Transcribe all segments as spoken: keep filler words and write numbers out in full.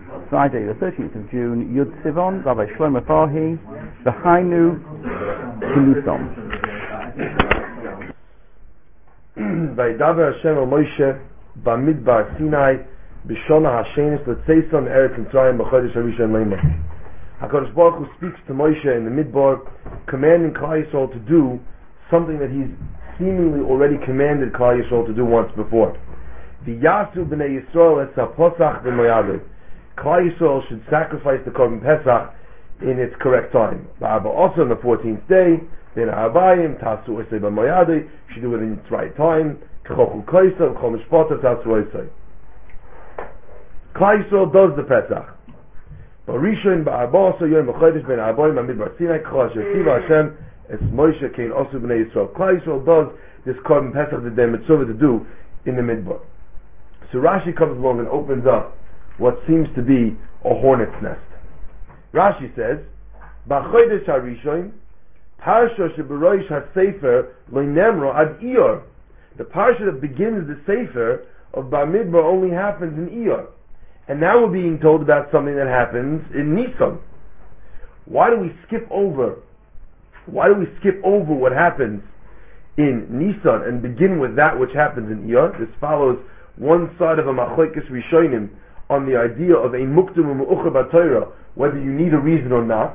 Friday the thirteenth of June, Yud Sivon, Rabbi Shlomo Farhi, V'hainu Kinusom. Vaydaber Hashem el Moshe b'midbar Sinai b'shona hashenis l'tzeison eretz Mitzrayim b'chodesh harishon leimah. HaKadosh Baruch Hu speaks to Moshe in the midbar, commanding Klal Yisrael to do something that he's seemingly already commanded Klal Yisrael to do once before. V'yasu b'nei Yisrael et Posach b'moyadu. Klal Yisrael should sacrifice the Korban Pesach in its correct time. Also on the fourteenth day, then Abayim tasu osei b'moyadu, should do it in its right time. K'chochu koisa v'chol mishpata tasu osei. Klal Yisrael does the Pesach. Barishon ba'arba so yom v'chodesh ben Abayim b'midbar Sinai k'chol asher tiva Hashem es Moshe kein osu b'nei Yisrael. Klal Yisrael does this Korban Pesach that they're mitzvah to do in the midbar. So Rashi comes along and opens up what seems to be a hornet's nest. Rashi says, "B'chodesh harishon, parsha sheberoish hasefer lo nemro ad Iyar." The parsha that begins the sefer of Bamidbar only happens in Iyar, and now we're being told about something that happens in Nisan. Why do we skip over? Why do we skip over what happens in Nisan and begin with that which happens in Iyar? This follows one side of a machlokes rishonim on the idea of a muktum u'mu'ucher b'Torah, whether you need a reason or not.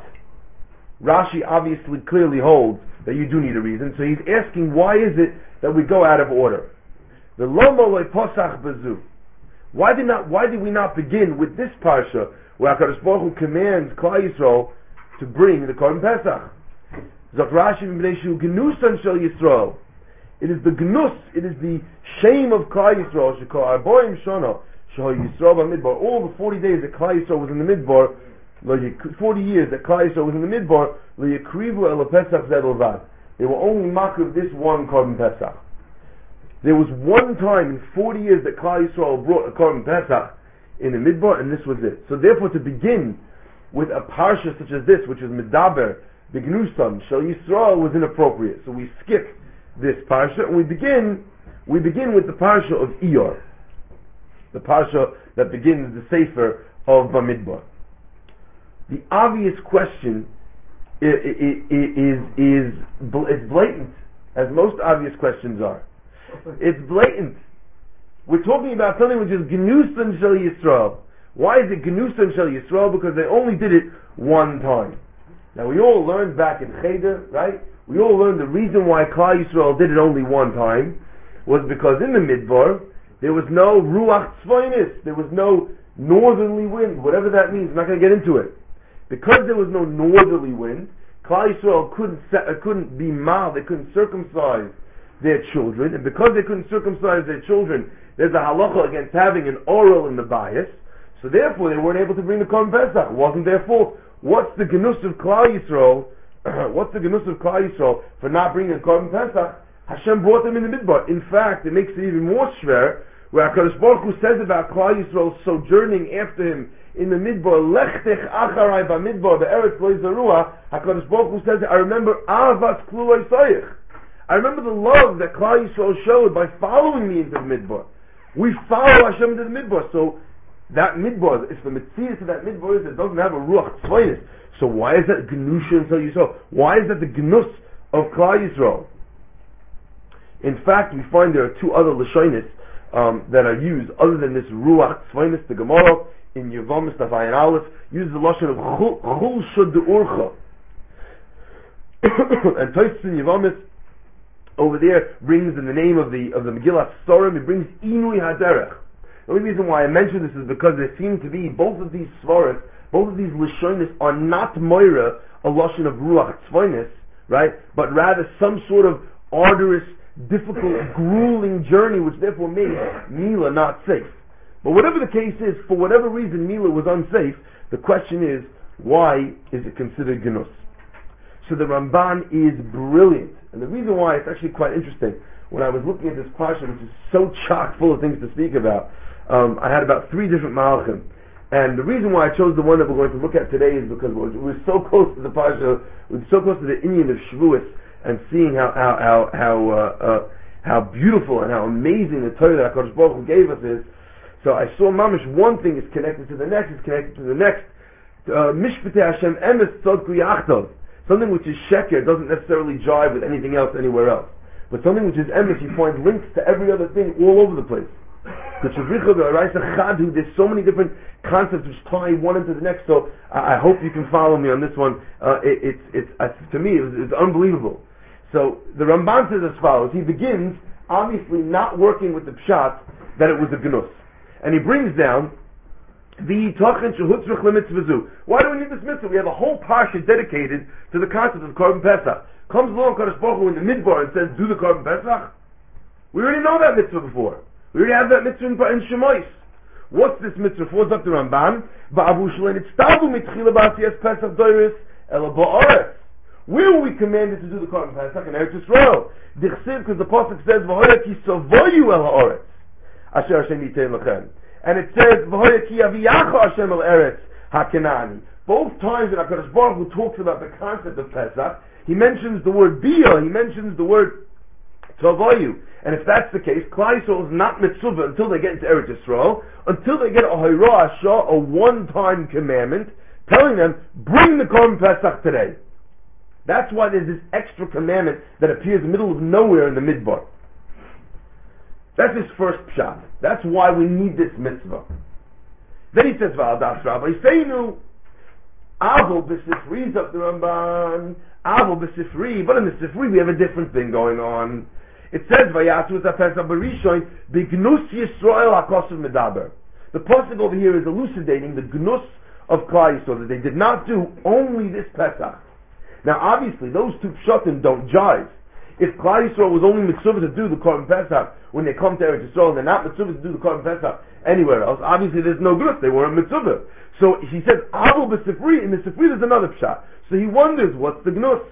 Rashi obviously clearly holds that you do need a reason, so he's asking why is it that we go out of order. The lomo loy posach bezu. Why did not? Why did we not begin with this parsha where HaKadosh Baruch Hu commands Klal Yisrael to bring the Korban Pesach? Zok Rashi b'nei shu genusan shel Yisrael. It is the gnus, it is the shame of Klal Yisrael. Shekol arboim shana shehol Yisrael b'midbar. All the forty days that Klal Yisrael was in the midbar, forty years that Klal Yisrael was in the midbar, lo yekrivu el Pesach zed levad. They were only makriv this one Korban Pesach. There was one time in forty years that Klal Yisrael brought a Korban Pesach in the midbar, and this was it. So therefore, to begin with a parsha such as this, which is Medaber B'Gnusan Shel Yisrael, was inappropriate. So we skip this parsha and we begin we begin with the parsha of Iyar, the parsha that begins the sefer of Bamidbar. The obvious question is, is, is, it's blatant, as most obvious questions are. It's blatant. We're talking about something which is Genusan Shel Yisrael. Why is it Genusan Shel Yisrael? Because they only did it one time. Now we all learned back in Cheder, right? We all learned the reason why Klal Yisrael did it only one time was because in the Midbar there was no Ruach Tzvainis, there was no northerly wind, whatever that means. I'm not going to get into it. Because there was no northerly wind, Klal Yisrael couldn't set, uh, couldn't be mal, they couldn't circumcise their children, and because they couldn't circumcise their children, there's a halacha against having an oral in the bias, so therefore they weren't able to bring the Korban Pesach. It wasn't their fault. What's the genus of Klal Yisrael? What's the genus of Klal Yisrael for not bringing the Korban Pesach? Hashem brought them in the midbar. In fact, it makes it even more schwer, where HaKadosh Baruch Hu says about Klal Yisrael sojourning after him in the midbar, Lechtech acharai b'midbar be'eretz lo yizarua. HaKadosh Baruch Hu says, I remember ahavas kluloi sayich. I remember the love that Klal Yisrael showed by following me into the midbar. We follow Hashem into the midbar, so that midbar, if the mitzvah to that midbar is it doesn't have a ruach tzvayis, so why is that genusha until Yisrael? Why is that the genus of Klal Yisrael? In fact, we find there are two other lashonis um, that are used other than this ruach tzvayis. The Gemara in Yevamis Tavayin Aleph uses the lashon of chul shud de'urcha, and Tosfos in Yevamis over there brings in the name of the of the Megillah Sorim, it brings Inui Haderech. The only reason why I mention this is because there seem to be both of these svaras, both of these lishonis are not moira, a lashon of ruach tzvainis, right? But rather some sort of arduous, difficult, grueling journey, which therefore made Mila not safe. But whatever the case is, for whatever reason Mila was unsafe, the question is, why is it considered genus? So the Ramban is brilliant, and the reason why it's actually quite interesting. When I was looking at this parsha, which is so chock full of things to speak about, um, I had about three different malachim, and the reason why I chose the one that we're going to look at today is because we're, we're so close to the parsha, we're so close to the Inyan of Shavuos, and seeing how how how how, uh, uh, how beautiful and how amazing the Torah that HaKadosh Baruch Hu gave us is. So I saw mamish, one thing is connected to the next, is connected to the next. Mishpatei Hashem emes tzadku yachtov. Something which is sheker doesn't necessarily jive with anything else anywhere else. But something which is emes, you find links to every other thing all over the place. There's so many different concepts which tie one into the next. So I, I hope you can follow me on this one. Uh, it, it's it's uh, to me it's, it's unbelievable. So the Ramban says as follows. He begins obviously not working with the pshat that it was a gnus, and he brings down the tachin shehutzrich lemitzvazu. Why do we need this mitzvah? We have a whole parsha dedicated to the concept of Korban Pesach. Comes along Kadosh Baruch Hu in the midbar and says, "Do the Korban Pesach." We already know that mitzvah before. We already have that mitzvah in, in Shemois. What's this mitzvah for? It's up to Ramban. Where were we commanded to do the Korban Pesach? In Eretz Yisrael. Because the Pasuk says, "V'hoya ki savoyu el ha'oretz asher Hashem yitein lachem." And it says, "V'hoya ki aviyacha Hashem el eretz ha'kenani." Both times that HaKadosh Baruch Hu talks about the concept of Pesach, he mentions the word bia, he mentions the word tavoyu. And if that's the case, Klal Yisrael is not mitzvah until they get into Eretz Yisrael, until they get a Hayrah Ashah, a one-time commandment, telling them, bring the Korban Pesach today. That's why there's this extra commandment that appears in the middle of nowhere in the Midbar. That's his first pshat. That's why we need this mitzvah. Then he says, V'al Rabbi Seinu, Avol b'Sifri, is up the Ramban, Avol b'Sifri, but in the Sifri we have a different thing going on. It says, Vayatzu es ha-Pesach b'Rishon, b'Gnus Yisrael ha-Kosev medaber. The pasuk over here is elucidating the Gnus of Klal Yisrael, that they did not do only this Pesach. Now obviously those two pshatim don't jive. If Klal Yisrael was only mitzvah to do the Korban Pesach when they come to Eretz Yisrael, they're not mitzvah to do the Korban Pesach anywhere else, obviously there's no Gnus, they weren't mitzvah. So he says, Avol b'Sifri, in the Sifri there's another pshat. So he wonders, what's the Gnus?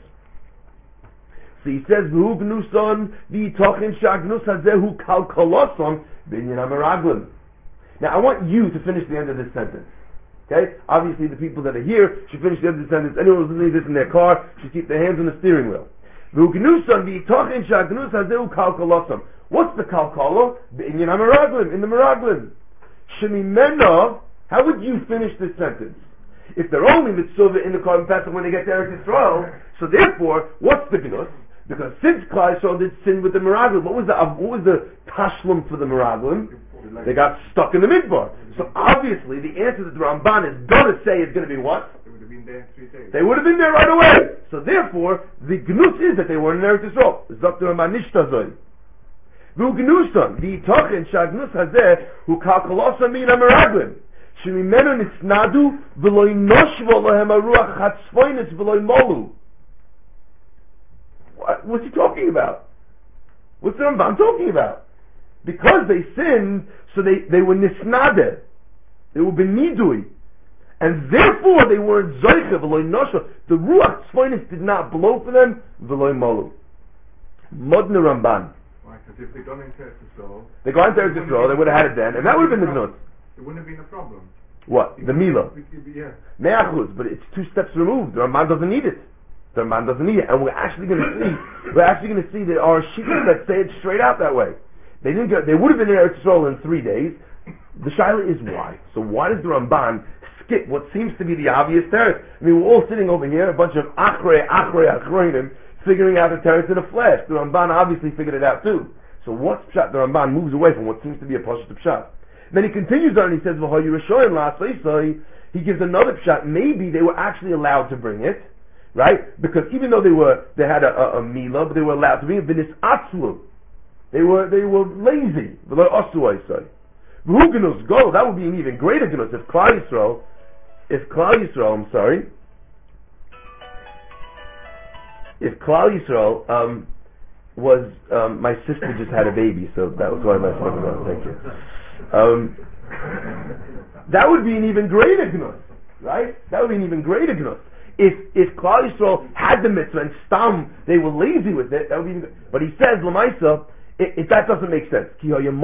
So he says, V'hu gnuson v'yitochin sha'gnus hazehu kalkoloson b'inyan hameraglim. Now I want you to finish the end of this sentence. Okay? Obviously the people that are here should finish the end of the sentence. Anyone who's listening to this in their car should keep their hands on the steering wheel. V'hu gnuson v'yitochin sha'gnus hazehu kalkoloson. What's the kalkolo? B'inyan hameraglim, in the meraglim. Shemimena, how would you finish this sentence? If they're only mitzvah in the Korban Pesach when they get to Eretz Yisrael, so therefore, what's the gnus? Because since Klal Yisrael did sin with the meraglim, what was the what was the tashlum for the meraglim? They got stuck in the midbar. So obviously, the answer that the Ramban is going to say is going to be what? They would have been there three days. They would have been there right away. So therefore, the gnus is that they were in Eretz Yisrael. Zok the Ramban nishtazoi. V'hu gnuson v'yitochin sha'gnus hazeh hu kalkolosa min hameraglim. Shemimenu nitznadu v'lo yinoshvo lohem haruach hatzvoinus v'lo yimolu. What, what's he talking about? What's the Ramban talking about? Because they sinned, so they, they were nisnadeh. They were benidui. And therefore they weren't zoiche v'lo yinoshvo. The ruach tzvoinus did not blow for them v'lo yimolu. Modna Ramban. Right, because if they'd gone into Eretz Yisrael, they gone into Eretz Yisrael, they would have had it then, and that would have been the gnus. it wouldn't have been a problem. What? The Mila. Yeah. Me'achuz, but it's two steps removed. The Ramban doesn't need it. The Ramban doesn't need it. And we're actually going to see, we're actually going to see that our shittas that say it straight out that way. They didn't get, they would have been in Eretz Yisrael in three days. The shaila is why. So why does the Ramban skip what seems to be the obvious teretz? I mean, we're all sitting over here, a bunch of achrei, achrei, achroinim, figuring out the teretz in a flash. The Ramban obviously figured it out too. So what's pshat? The Ramban moves away from what seems to be a pashut pshat. Then he continues on and he says, he gives another pshat. Maybe they were actually allowed to bring it, right? Because even though they were, they had a, a, a milah, but they were allowed to bring it. V'nis atzlu. They were, they were lazy. V'lo osu say. V'hu gnus go. That would be an even greater gnus if Klal Yisrael, if Klal Yisrael, I'm sorry, if Klal Yisrael, um, was, um, my sister just had a baby, so that was why my son was on. Thank you. Um, that would be an even greater gnus, right? That would be an even greater gnus. If if Klal Yisrael had the mitzvah and stam, they were lazy with it, that would be even good. But he says, L'maisa, it, it, that doesn't make sense.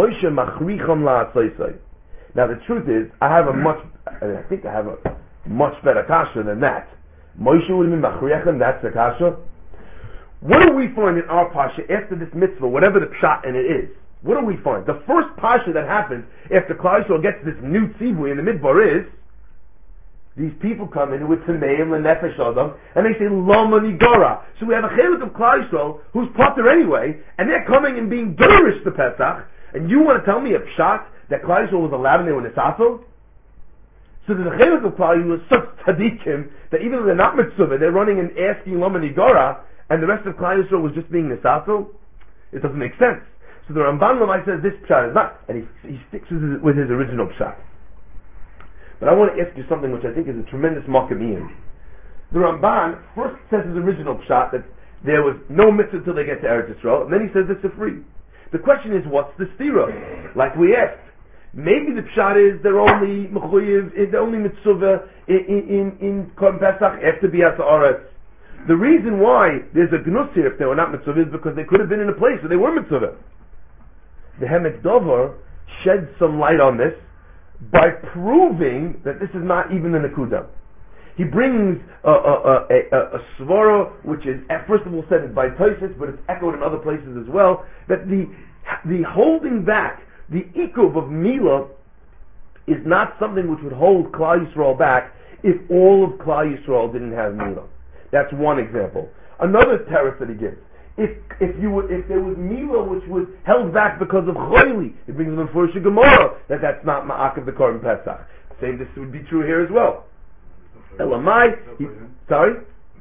Now the truth is, I have a much, I think I have a much better kasha than that. Moshe would have been machriachim, that's the kasha. What do we find in our pasha after this mitzvah, whatever the pshat and it is? what do we find? The first parsha that happens after Klal Yisrael gets this new tzivui in the midbar is these people come in with Tameim L'Nefesh Adam and they say Lama Nigara. So we have a chelik of Klal Yisrael who's potter anyway, and they're coming and being durish to Pesach, and you want to tell me a pshat that Klal Yisrael was allowed and they were nisafel? So there's a chelik of Klal Yisrael such tzaddikim that even though they're not mitzvah, they're running and asking Lama Nigara, and the rest of Klal Yisrael was just being nisafel? It doesn't make sense. So the Ramban Lamai says this pshat is not, and he, he sticks with his, with his original pshat. But I want to ask you something which I think is a tremendous makamiyim. The Ramban first says his original pshat that there was no mitzvah until they get to Eretz Yisrael, and then he says it's a free. The question is, what's the stira? Like we asked, maybe the pshat is they're only mechuyev, they're only mitzvah in in in Korban Pesach after Bias Haaretz. The reason why there's a gnus here if they were not mitzvah is because they could have been in a place where they were mitzvah. The Hemek Dover sheds some light on this by proving that this is not even the Nakuda. He brings a, a, a, a, a svara which is first of all said by Tosfos, but it's echoed in other places as well, that the the holding back, the ikub of Mila is not something which would hold Klal Yisrael back if all of Klal Yisrael didn't have Mila. That's one example. Another teretz that he gives. If if you were, if there was Mila which was held back because of Choyli, it brings them for Gemara that that's not Ma'ak of the Korban Pesach. Same, this would be true here as well. Elamai, he, sorry?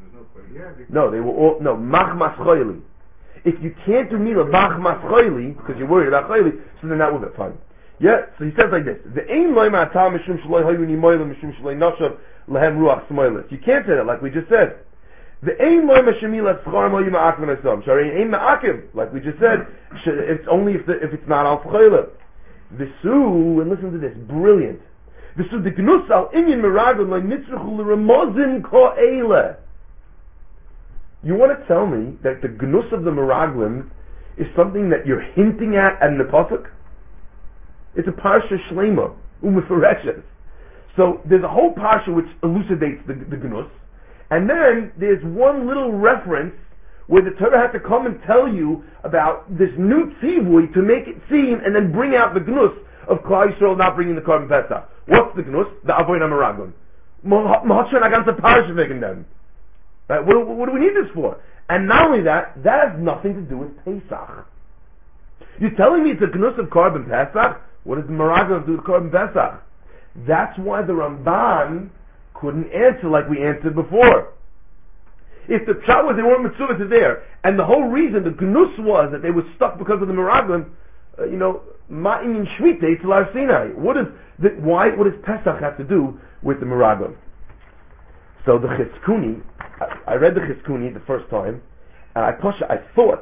No, they were all, no, Machmas Choyli. If you can't do Mila, Machmas Choyli, because you're worried about Choyli, so then that will be fine. Yeah, so he says like this, the Ein Loy Ma'atam Mishum Shaloi Hoyu Nimoyla Mishum Shaloi Noshav Lehem Ruach Smoilis. You can't say that like we just said. The aim loy mashemila schar mo yima'akim asom. Shari aim ma'akim, like we just said. It's only if the, if it's not al chayla. Visu, and listen to this, brilliant. Visu the gnus al inyan meraglim like mitzruchu l'ramozin ko'ele. You want to tell me that the gnus of the meraglim is something that you're hinting at in the pasuk? It's a parsha shlema u'mefereshes. So there's a whole parsha which elucidates the, the gnus. And then there's one little reference where the Torah had to come and tell you about this new tzivui to make it seem and then bring out the gnus of Klal Yisrael not bringing the Korban Pesach. What's the gnus? The Avoyin HaMeraglim. Mahatshon Aganza Parasha making them. Right? What, what do we need this for? And not only that, that has nothing to do with Pesach. You're telling me it's a gnus of Korban Pesach? What does the Meraglim do with Korban Pesach? That's why the Ramban couldn't answer like we answered before. If the pshat was they weren't mitzvah to there, and the whole reason the gnus was that they were stuck because of the meraglim, uh, you know, ma'in shvite to Har Sinai. What is the, why? What does Pesach have to do with the meraglim? So the Chizkuni, I, I read the Chizkuni the first time, and I posha, I thought,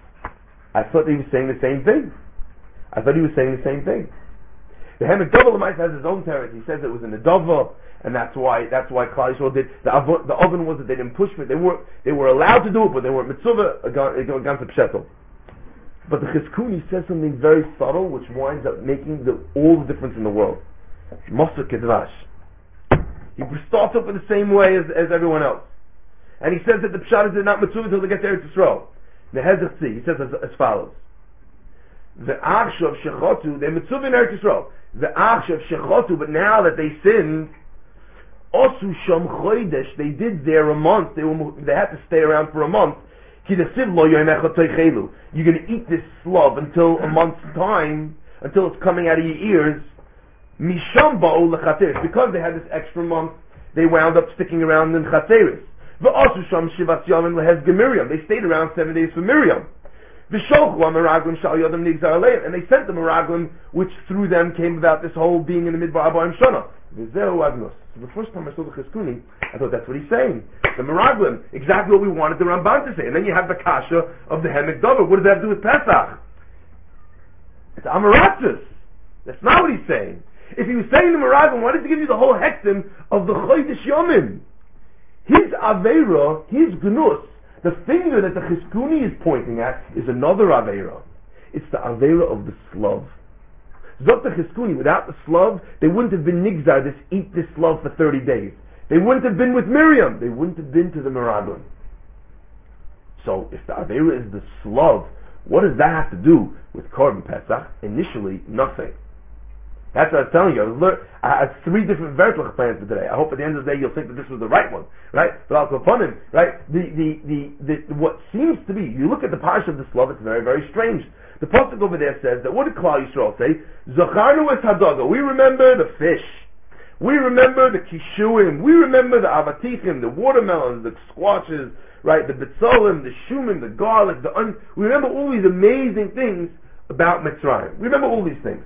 I thought he was saying the same thing. I thought he was saying the same thing. The Hemek Dover Lemais has his own teretz. He says it was in the Dover. And that's why that's why Klal Yisrael did the oven, the oven was that they didn't push for it. They were they were allowed to do it, but they weren't mitzvah against the pshetel. But the Chizkuni says something very subtle, which winds up making the, all the difference in the world. Moser Kedvash. He starts up in the same way as, as everyone else, and he says that the pshat is they're not mitzvah until they get to Eretz Yisrael. The Hezach he says as, as follows: the Achshav Shechotu, they're mitzvah in Eretz Yisrael. The Achshav Shechotu, but now that they sinned. Osu sham chodesh, they did there a month. They were they had to stay around for a month. You're going to eat this slub until a month's time, until it's coming out of your ears. Misham ba'u lechateris, because they had this extra month, they wound up sticking around in chateris. V'osu sham shivas yamim lehez gemiriam, they stayed around seven days for Miriam. V'sholchu ameraglim shal yodam nigzar aleim, and they sent the meraglim, which through them came about this whole being in the midbar abayim shana. V'zeu agnos. So the first time I saw the Chizkuni, I thought that's what he's saying. The Meraglim, exactly what we wanted the Ramban to say. And then you have the Kasha of the Hemek Dover. What does that have to do with Pesach? It's Amaratzis. That's not what he's saying. If he was saying the Meraglim, why did he give you the whole hektim of the Chodesh Yomim? His Aveira, his Gnus, the finger that the Chizkuni is pointing at, is another Aveira. It's the Aveira of the Slav. Zot the Chizkuni, without the Slav, they wouldn't have been nigzar, this eat this Slav for thirty days. They wouldn't have been with Miriam. They wouldn't have been to the Meraglim. So, if the Aveira is the Slav, What does that have to do with Korban Pesach? Initially, nothing. That's what I was telling you. I, was lear- I had three different Vertlach plans for today. I hope at the end of the day you'll think that this was the right one, right? But I'll go upon him, right? The, the, the, the, what seems to be, you look at the parsha of the Slav, it's very, very strange. The pasuk over there says that, what did Klal Yisrael say? Zacharnu es hadaga. We remember the fish. We remember the kishuim. We remember the avatichim, the watermelons, the squashes, right? The betzolim, the shumim, the garlic, the un- we remember all these amazing things about Mitzrayim. We remember all these things.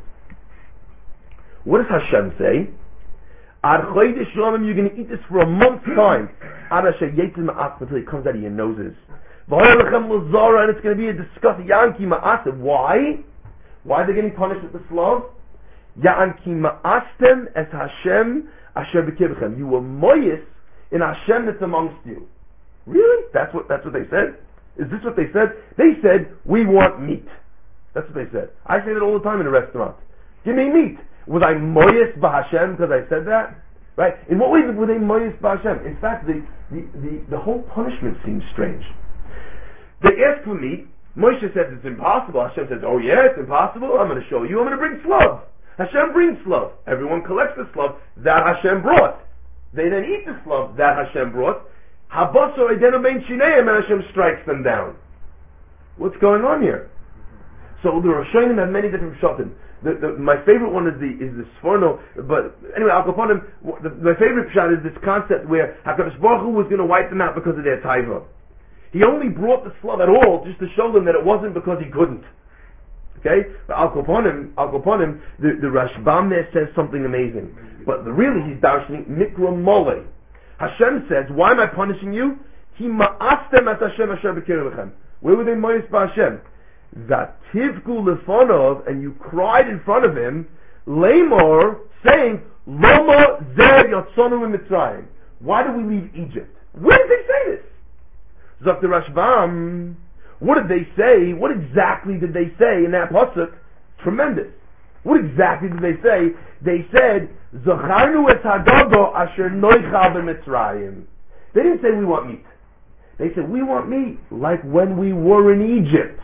What does Hashem say? Ad chodesh yomim, you're going to eat this for a month's time. Ad asher yetzim ma'as, until it comes out of your noses. V'hoylechem l'zara, and it's going to be a disgusting yanki ma'as. Why? Why are they getting punished with the slav? Yanki ma'astem es Hashem asher b'kibchem. You were moyis in Hashem that's amongst you. Really? That's what that's what they said? Is this what they said? They said, we want meat. That's what they said. I say that all the time in a restaurant. Give me meat. Was I moyis b'Hashem because I said that? Right? In what way were they moyis b'Hashem? In fact, the, the, the, the whole punishment seems strange. They ask for meat. Moshe says it's impossible. Hashem says, oh yeah, it's impossible. I'm going to show you. I'm going to bring slav. Hashem brings slav. Everyone collects the slav that Hashem brought. They then eat the slav that Hashem brought. Habasor edenu bein shineim, and Hashem strikes them down. What's going on here? So the Rishonim have many different pshatim. The, the, my favorite one is the is the Sforno, but anyway, I'll go upon him. The, my favorite pshat is this concept where Hakadosh Baruch Hu was going to wipe them out because of their taiva. He only brought the slav at all just to show them that it wasn't because he couldn't. Okay, but I'll go upon him. I'll go upon him. The, the Rashbam there says something amazing, but the, really he's darshaning mikra mole. Hashem says, "Why am I punishing you? Ki ma'astem as Hashem asher b'kirvechem." Where were they moyis b'Hashem? Zativku lefonov, and you cried in front of him, lemor, saying, Loma zer yotzonu mitzrayim. Why did we leave Egypt? Where did they say this? Zok the Rashbam. What did they say? What exactly did they say in that pasuk? Tremendous. What exactly did they say? They said, Zacharnu es hadago asher noichal b'mitzrayim. They didn't say we want meat. They said we want meat like when we were in Egypt.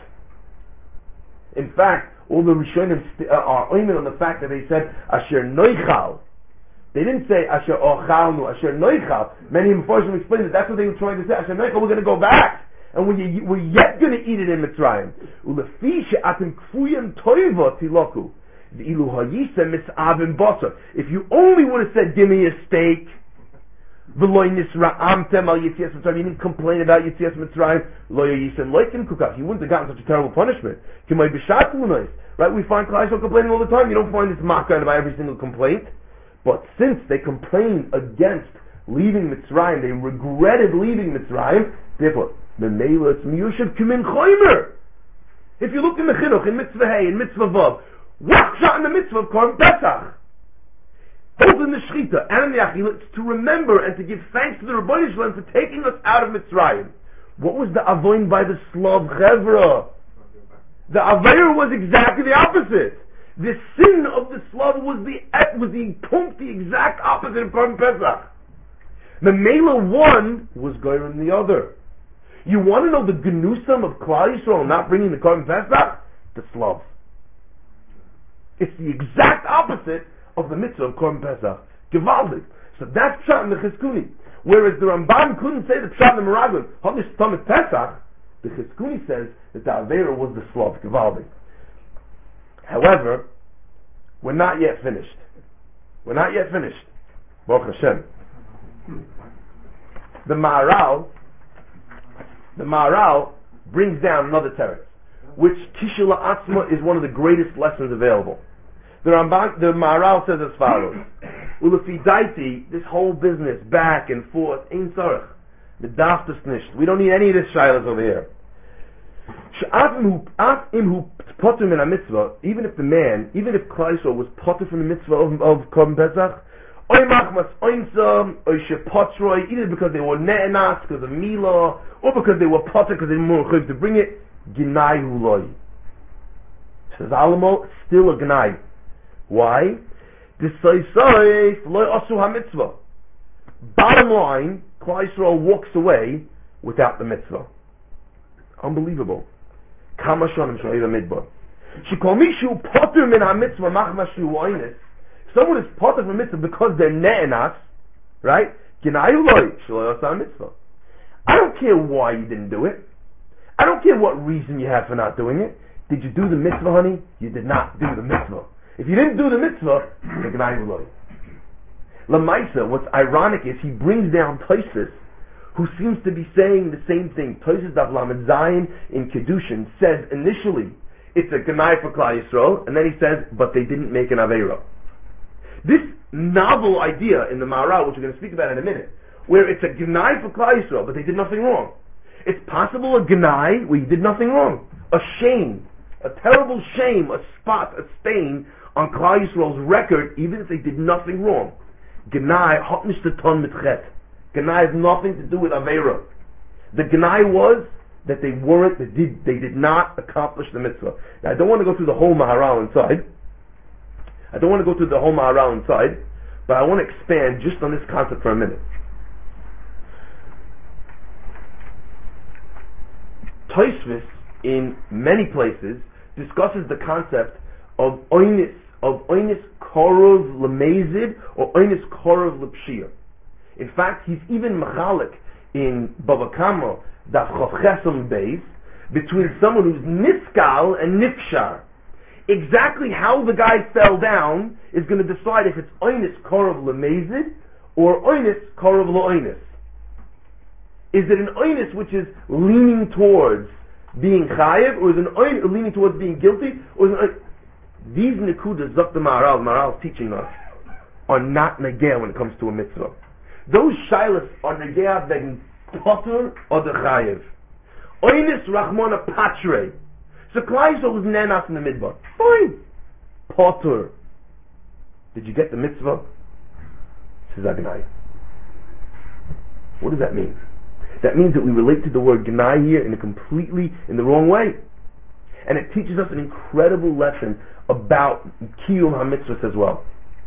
In fact, all the Rishonim st- uh, are oimen on the fact that they said Asher Noichal. They didn't say Asher Ochalnu, Asher Noichal. Many Mephoshim explained that that's what they were trying to say. Asher Noichal, we're going to go back, and we're, we're yet going to eat it in Mitzrayim. Ulefi she'atim kfuyim toiva tiloku. V'ilu hayisem mitzavim basar. If you only would have said, give me a steak, V'loy nisra'amtem al Yitzias Mitzrayim, you didn't complain about Yitzias Mitzrayim, lo yisem loikin kukaf, you wouldn't have gotten such a terrible punishment. Kimay b'shat l'nois. Right, we find Klal Yisrael complaining all the time. You don't find this makkah about every single complaint. But since they complained against leaving Mitzrayim, they regretted leaving Mitzrayim, therefore, Memela it's miyushav kimin choymer. If you look in the chinuch, in mitzvah hey, in mitzvah vav, what's shot in the mitzvah of Korban Pesach? Both in the Shechita and in the Achila, it's to remember and to give thanks to the Rebbeinu Shalom for taking us out of Mitzrayim. What was the avoin by the Slav Chevra? The Aveir was exactly the opposite. The sin of the Slav was the was the pump, the exact opposite of Korban Pesach. The Mela one was going in the other. You want to know the Genusam of Klal Yisrael not bringing the Korban Pesach? The Slav. It's the exact opposite of the mitzvah of Korban Pesach. Gewaldig. So that's Pshat in the Chizkuni. Whereas the Rambam couldn't say the Pshat in the Meraglim, Hodish Tamid Pesach, the Chizkuni says that the Avera was the Slav. Gewaldig. However, we're not yet finished. We're not yet finished. Baruch Hashem. The Maharal, the Maharal brings down another teretz, which Kishula Atzma is one of the greatest lessons available. The Ramban, the Maharal says as follows: Ulefidaiti, this whole business back and forth, ein tzarech, the daftas nicht. We don't need any of this shilas over here. Even if the man, even if Klal Yisrael was potter from the mitzvah of, of Korban Pesach, oy machmas oinsam, oy shepotroi, either because they were ne'enas because of milah, or because they were potter because they didn't want to bring it, gnai huloi. Says Alamo, still a gnai. Why? Bottom line, Klal Yisrael walks away without the mitzvah. Unbelievable. Kama shonim shayir midbar. Shekol mishu poter min ha-mitzvah machma shu oines. Someone is poter from mitzvah because they're ne'enas, right? G'nayu loy, shelo yosam mitzvah. I don't care why you didn't do it. I don't care what reason you have for not doing it. Did you do the mitzvah, honey? You did not do the mitzvah. If you didn't do the mitzvah, then g'nayu loy. Lamaisa, what's ironic is he brings down Tosfos, who seems to be saying the same thing. Tosfos Daf Lamed Zayin in Kedushin says initially it's a Gnai for Klal Yisrael, and then he says, but they didn't make an Aveira. This novel idea in the Maharal, which we're going to speak about in a minute, where it's a Gnai for Klal Yisrael, but they did nothing wrong. It's possible a Gnai where you did nothing wrong. A shame, a terrible shame, a spot, a stain on Klal Yisrael's record, even if they did nothing wrong. Gnai hat nicht getan mit Chet. Gnai has nothing to do with Aveira. The Gnai was that they weren't, they did, they did not accomplish the mitzvah. Now, I don't want to go through the whole Maharal inside. I don't want to go through the whole Maharal inside, but I want to expand just on this concept for a minute. Tosfos, in many places, discusses the concept of oinis, of oinis korov lemezid or oinis korov lepshia. In fact, he's even machalik in Bava Kama Daf Chav Chesam Beis between someone who's niskal and nifshar. Exactly how the guy fell down is going to decide if it's oinis korov lemezid or oinis korov leoinis. Is it an oinis which is leaning towards being chayiv, or is it an oinis leaning towards being guilty, or is it an, these nekudas of the Maharal, Maharal is teaching us, are not negea when it comes to a mitzvah. Those shilas are negea wegen potter or the chayiv. Oinis rachmona patre. So Klal Yisrael was nenas in the midbar. Fine. Potter. Did you get the mitzvah? Says Agnai. What does that mean? That means that we relate to the word Gnai here in a completely, in the wrong way. And it teaches us an incredible lesson about Kiyum HaMitzvahs as well.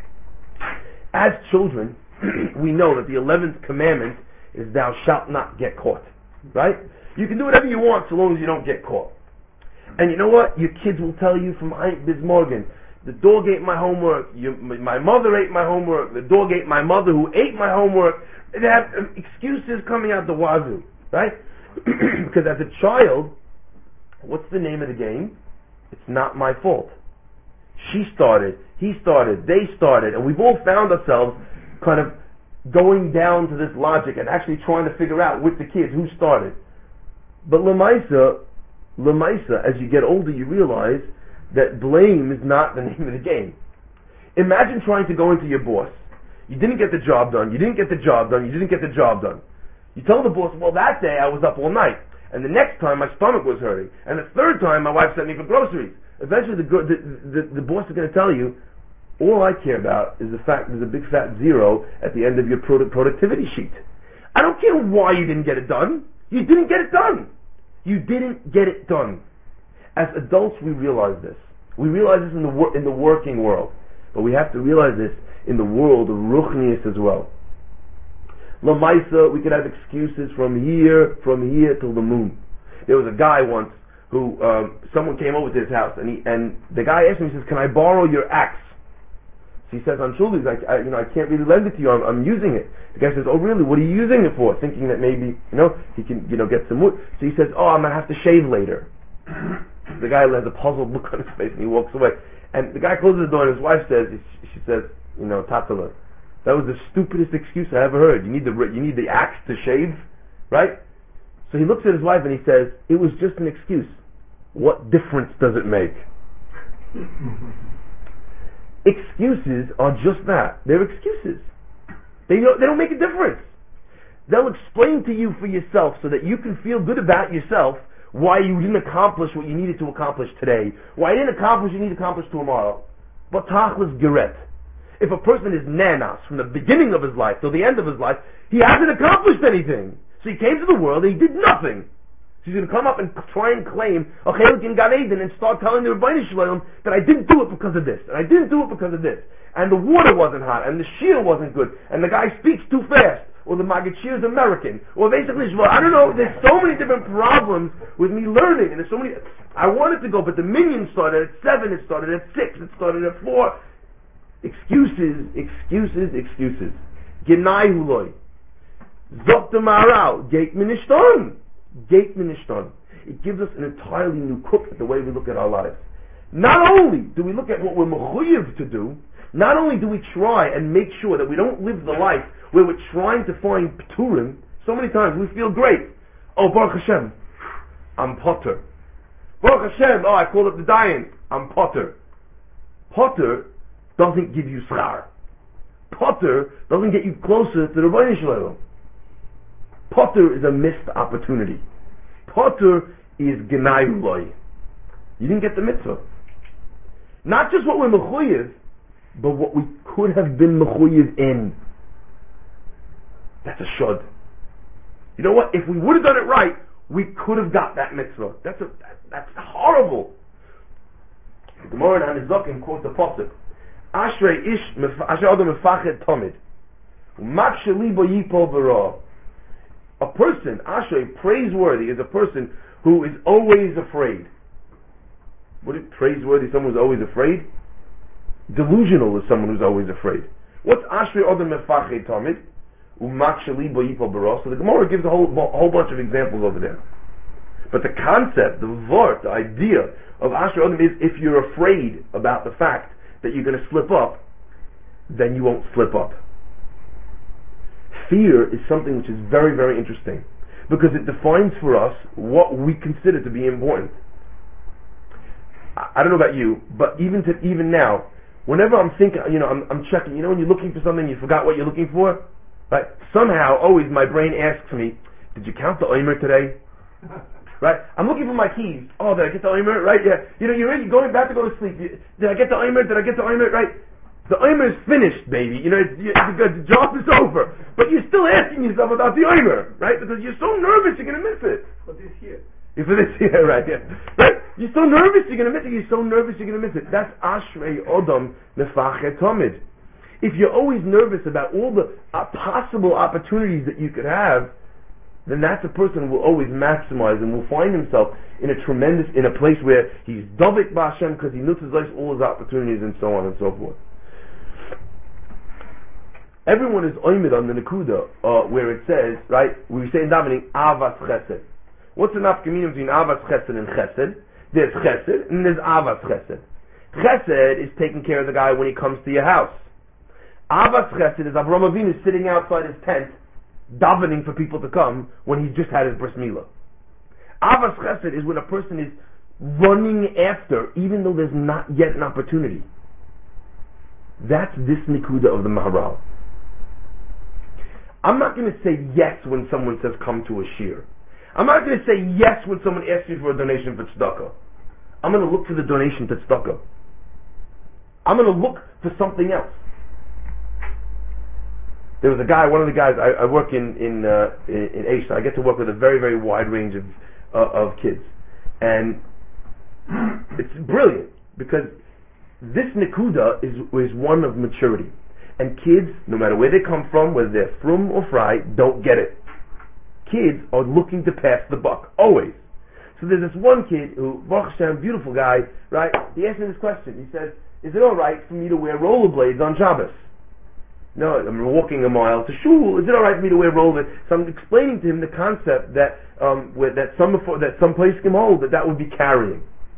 As children, we know that the eleventh commandment is thou shalt not get caught. Right? You can do whatever you want so long as you don't get caught. And you know what? Your kids will tell you from Biz Morgan, the dog ate my homework, you, my mother ate my homework, the dog ate my mother who ate my homework. They have um, excuses coming out the wazoo, right? Because as a child, what's the name of the game? It's not my fault. She started, he started, they started, and we've all found ourselves kind of going down to this logic and actually trying to figure out with the kids who started. But Lamaisa, Lamaisa, as you get older, you realize that blame is not the name of the game. Imagine trying to go into your boss. You didn't get the job done, you didn't get the job done, you didn't get the job done. You tell the boss, well, that day I was up all night, and the next time my stomach was hurting, and the third time my wife sent me for groceries. Eventually the, the, the, the boss is going to tell you, all I care about is the fact there's a big fat zero at the end of your product productivity sheet. I don't care why you didn't get it done. You didn't get it done. You didn't get it done. As adults, we realize this. We realize this in the wor- in the working world, but we have to realize this in the world of ruchnius as well. Lamaisa, we could have excuses from here, from here till the moon. There was a guy once who um, someone came over to his house, and he and the guy asked him, he says, "Can I borrow your axe?" So he says, "On shoulders, I, I, you know, I can't really lend it to you. I'm, I'm using it." The guy says, "Oh, really? What are you using it for?" Thinking that maybe, you know, he can, you know, get some wood. So he says, "Oh, I'm gonna have to shave later." The guy has a puzzled look on his face, and he walks away. And the guy closes the door, and his wife says, "She says, you know, Tatala, that was the stupidest excuse I ever heard. You need the you need the axe to shave, right?" So he looks at his wife and he says, "It was just an excuse. What difference does it make?" Excuses are just that. They're excuses. They don't, they don't make a difference. They'll explain to you for yourself so that you can feel good about yourself why you didn't accomplish what you needed to accomplish today, why you didn't accomplish what you need to accomplish tomorrow. But tachlis geret. If a person is nanas from the beginning of his life till the end of his life, he hasn't accomplished anything. So he came to the world and he did nothing. So he's going to come up and try and claim a chelik in Gan Eden and start telling the Rebbeinu Shalom that I didn't do it because of this, and I didn't do it because of this, and the water wasn't hot, and the shear wasn't good, and the guy speaks too fast, or the Maggid Shir is American, or basically, I don't know, there's so many different problems with me learning, and there's so many, I wanted to go, but the minyan started at seven, it started at six, it started at four. Excuses, excuses, excuses. Genai huloi. Zok de Maharal, gate minishton. Gate minishton. It gives us an entirely new cook at the way we look at our lives. Not only do we look at what we're mechuyev to do, not only do we try and make sure that we don't live the life where we're trying to find pturim. So many times we feel great. Oh, Baruch Hashem, I'm potter. Baruch Hashem, oh, I called up the dayan, I'm potter. Potter doesn't give you schar. Potter doesn't get you closer to the Rebbeinu Shalom. Potter is a missed opportunity. Potter is genai uloi. You didn't get the mitzvah. Not just what we're mechuyev, but what we could have been mechuyev in. That's a shod. You know what? If we would have done it right, we could have got that mitzvah. That's a, that, that's horrible. The Gemara in Hanizokim quotes the pasuk: Ashrei ish ashrei adam mefached tamid, u'maksheh libo yipol v'ra. A person, Ashrei, praiseworthy, is a person who is always afraid. What is praiseworthy? Someone who's always afraid. Delusional is someone who's always afraid. What's Ashrei adam mefached tamid? So the Gemara gives a whole, a whole bunch of examples over there. But the concept, the vort, the idea of Asher Adam is if you're afraid about the fact that you're going to slip up, then you won't slip up. Fear is something which is very, very interesting because it defines for us what we consider to be important. I, I don't know about you, but even to, even now, whenever I'm thinking, you know, I'm, I'm checking, you know, when you're looking for something, you forgot what you're looking for. Right? Somehow, always my brain asks me, did you count the omer today? Right? I'm looking for my keys. Oh, did I get the omer? Right? Yeah. You know, you're ready, going back to go to sleep. Did I get the omer? Did I get the omer? Right? The omer is finished, baby. You know, it's, it's, the job is over. But you're still asking yourself about the omer, right? Because you're so nervous you're going to miss it. For this year. Yeah, for this year, right? Yeah. Right? You're so nervous you're going to miss it. You're so nervous you're going to miss it. That's Ashrei Odom Mefached Tamid. If you're always nervous about all the uh, possible opportunities that you could have, then that's a person who will always maximize and will find himself in a tremendous, in a place where he's Dovik B'Hashem because he nutzes all his opportunities and so on and so forth. Everyone is oimid on the Nekuda, uh, where it says, right, we say in davening, Avas Chesed. What's the nafkamina between Avas Chesed and Chesed? There's Chesed and there's Avas Chesed. Chesed is taking care of the guy when he comes to your house. Avas Chesed is Avraham Avinu sitting outside his tent, davening for people to come when he's just had his bris milah. Avas Chesed is when a person is running after, even though there's not yet an opportunity. That's this Nikuda of the Maharal. I'm not going to say yes when someone says come to a shir. I'm not going to say yes when someone asks me for a donation for tzedakah. I'm going to look for the donation to tzedakah. I'm going to look for something else. There was a guy, one of the guys, I, I work in in uh, in, in Asia. I get to work with a very, very wide range of uh, of kids, and it's brilliant because this nekuda is is one of maturity, and kids, no matter where they come from, whether they're frum or fry, don't get it. Kids are looking to pass the buck always. So there's this one kid who, Baruch Hashem, beautiful guy, right? He asked me this question. He says, "Is it all right for me to wear rollerblades on Shabbos?" No, I'm walking a mile to shul. Is it all right for me to wear rollerblades? So I'm explaining to him the concept that um, where, that some that some place can hold that that would be carrying.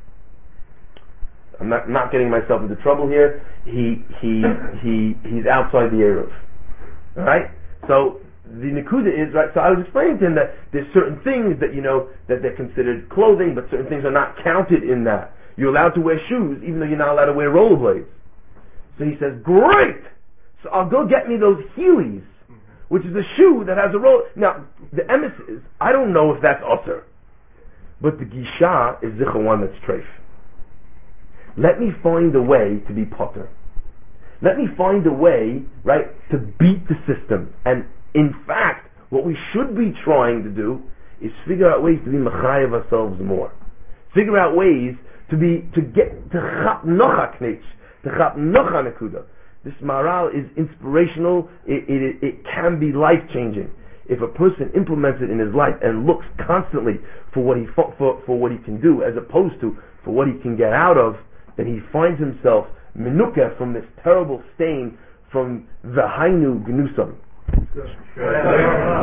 I'm not not getting myself into trouble here. He he he he's outside the eruv. All right. So the nekuda is right. So I was explaining to him that there's certain things that you know that they're considered clothing, but certain things are not counted in that. You're allowed to wear shoes, even though you're not allowed to wear rollerblades. So he says, "Great. So I'll go get me those Heelys, which is a shoe that has a roll." Now, the emes is, I don't know if that's usher, but the gisha is zicha one that's treif. Let me find a way to be potter. Let me find a way, right, to beat the system. And in fact, what we should be trying to do is figure out ways to be mechayev ourselves more. Figure out ways to be, to get, to chap nocha knitch, to chap nocha nekuda. This Maharal is inspirational. It, it, it can be life-changing. if a person implements it in his life and looks constantly for what he for, for, for what he can do as opposed to for what he can get out of, then he finds himself menukeh from this terrible stain from the Hainu Gnusam.